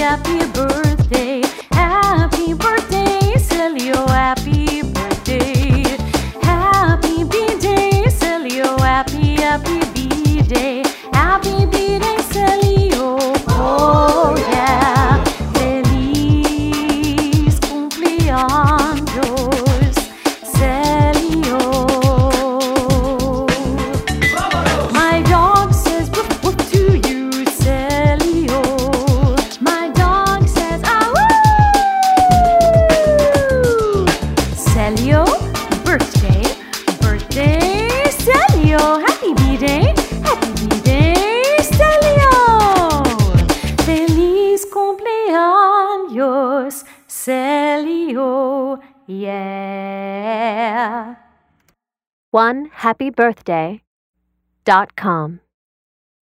happy birthday. Happy birthday, Celio, happy birthday. Happy B-Day, Celio, happy B-Day. Happy B-Day, Celio, oh yeah. Feliz cumpleaños, Celio. My dog says woof woof to you, Celio. My dog says ah woo. Celio, birthday, birthday, Celio. Happy B-Day, Celio. Feliz cumpleaños, Celio, yeah. OneHappyBirthday.com